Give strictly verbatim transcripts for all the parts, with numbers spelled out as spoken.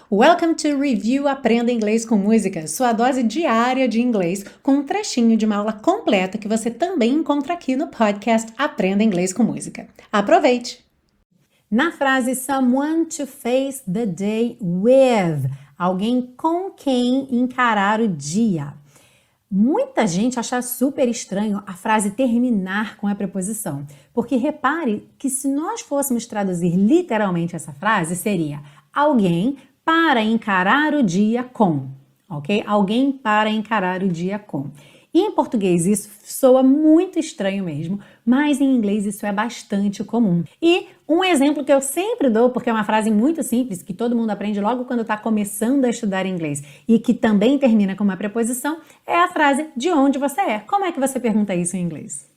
Welcome to Review Aprenda Inglês com Música, sua dose diária de inglês com um trechinho de uma aula completa que você também encontra aqui no podcast Aprenda Inglês com Música. Aproveite! Na frase someone to face the day with, alguém com quem encarar o dia. Muita gente acha super estranho a frase terminar com a preposição, porque repare que se nós fôssemos traduzir literalmente essa frase, seria alguém para encarar o dia com, ok? Alguém para encarar o dia com. E em português isso soa muito estranho mesmo, mas em inglês isso é bastante comum. E um exemplo que eu sempre dou, porque é uma frase muito simples, que todo mundo aprende logo quando está começando a estudar inglês e que também termina com uma preposição, é a frase de onde você é. Como é que você pergunta isso em inglês?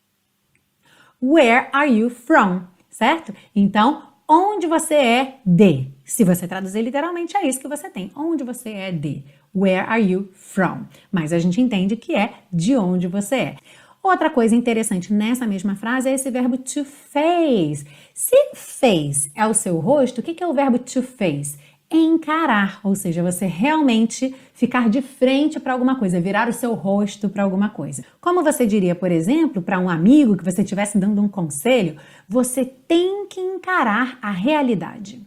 Where are you from? Certo? Então, onde você é de? Se você traduzir literalmente, é isso que você tem. Onde você é de? Where are you from? Mas a gente entende que é de onde você é. Outra coisa interessante nessa mesma frase é esse verbo to face. Se face é o seu rosto, o que é o verbo to face? Encarar, ou seja, você realmente ficar de frente para alguma coisa, virar o seu rosto para alguma coisa. Como você diria, por exemplo, para um amigo que você estivesse dando um conselho, você tem que encarar a realidade.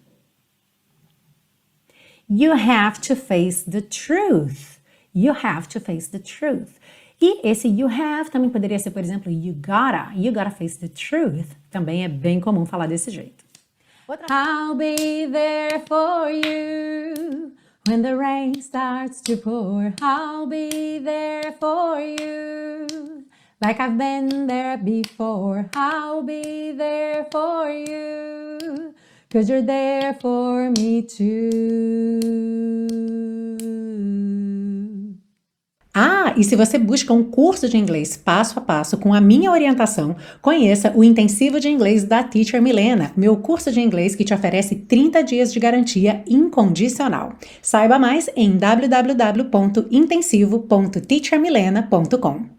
You have to face the truth. You have to face the truth. E esse you have também poderia ser, por exemplo, you gotta. You gotta face the truth. Também é bem comum falar desse jeito. Outra... I'll be there for you when the rain starts to pour. I'll be there for you like I've been there before. I'll be there for you 'cause you're there for me too. Ah, e se você busca um curso de inglês passo a passo com a minha orientação, conheça o Intensivo de Inglês da Teacher Milena, meu curso de inglês que te oferece trinta dias de garantia incondicional. Saiba mais em w w w ponto intensivo ponto teacher milena ponto com.